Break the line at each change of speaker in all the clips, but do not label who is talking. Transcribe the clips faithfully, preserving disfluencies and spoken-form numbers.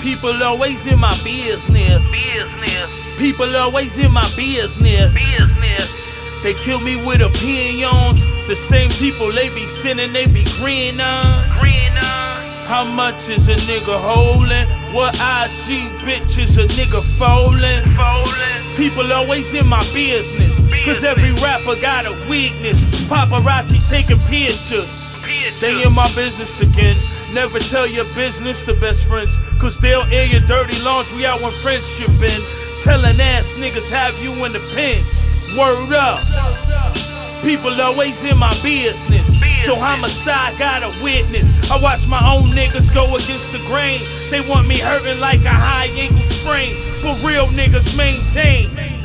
People always in my business.
Business.
People always in my business.
Business.
They kill me with opinions. The same people they be sinning, they be green on.
Green on.
How much is a nigga holding? What I G bitch is a nigga folding?
Folding.
People always in my business, cause every rapper got a weakness. Paparazzi taking pictures. They in my business again. Never tell your business to best friends, cause they'll air your dirty laundry out when friendship been. Telling ass niggas have you in the pens. Word up. People always in my business, so homicide got a witness. I watch my own niggas go against the grain. They want me hurting like a high ankle sprain, but real niggas maintain.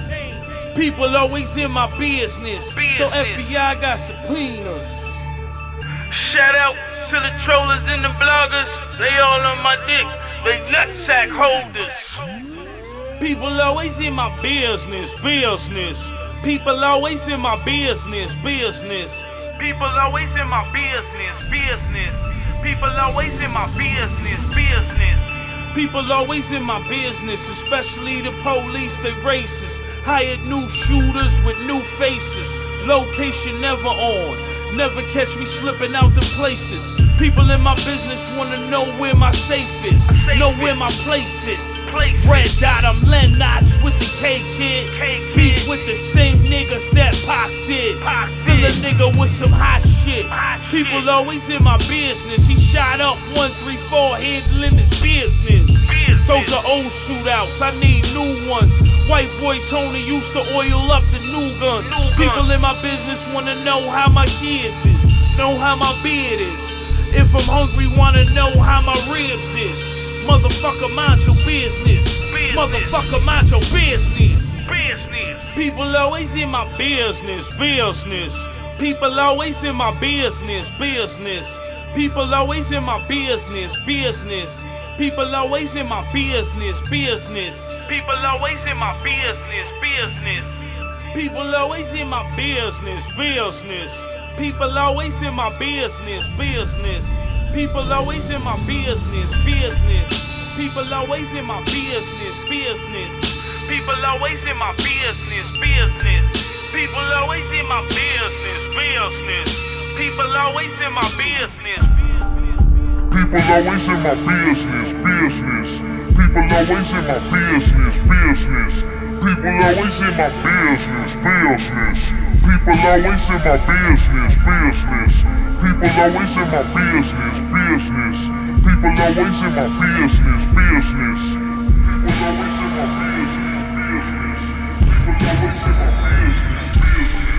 People always in my business, so F B I got subpoenas.
Shout out to the trollers and the bloggers. They all on my dick, they nutsack holders.
People always in my business, business. People always in my business, business.
People always in my business, business. People always in my business, business.
People always in my business, especially the police, they racist. Hired new shooters with new faces. Location never on. Never catch me slipping out the places. People in my business wanna know where my safe is, know where my place is. Red dot, I'm Lennox with the K Kid. Beef with the same niggas that Pac did. Fill a nigga with some hot shit. People always in my business. He shot up one three four, handling his business. Those are old shootouts, I need new ones. White boy Tony used to oil up the new guns. People in my business wanna know how my kids is, know how my beard is. If I'm hungry, wanna know how my ribs is. Motherfucker, mind your business. Motherfucker, mind your business.
Business.
People always in my business, business. People always in my business, business. People always in my business, business. People always in my business, business.
People always in my business, business.
People always in my business, business. People always in my business, business. People always in my business, business. People always in my business, business.
People always in my business, business. People always in my business, business. People always in my business.
People always in my business, business. People always in my business, business. People always in my business, business. People always in my business, business. People always in my business, business. People always in my business, business. People always in my business, business. People always in my business, business.